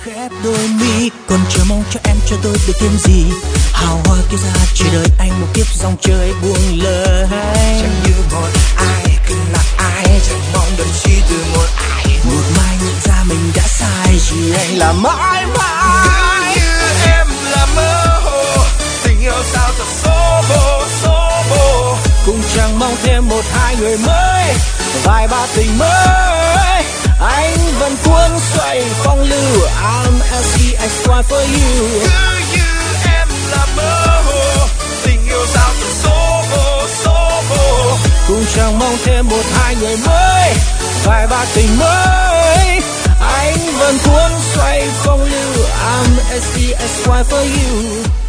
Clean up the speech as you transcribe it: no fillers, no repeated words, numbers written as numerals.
khép đôi mi, còn chờ mong cho em cho tôi được thêm gì. Hào hoa kia ra chờ đợi anh một kiếp dòng chơi buông lời. Chẳng như một ai, cứ là ai, chẳng mong đợi chi từ một ai. Một mai nhận ra mình đã sai, chỉ anh là mãi mãi. Cứ như em là mơ hồ, tình yêu sao thật xô bồ, xô bồ. Cũng chẳng mong thêm một hai người mới, vài ba tình mới. Anh vẫn cuốn xoay phong lưu, I'm SCXY for you. Cứ như em là mơ hồ, tình yêu sao thật xô bồ, xô bồ. Cũng chẳng mong thêm một hai người mới, vài ba tình mới. Anh vẫn cuốn xoay phong lưu, I'm SCXY for you.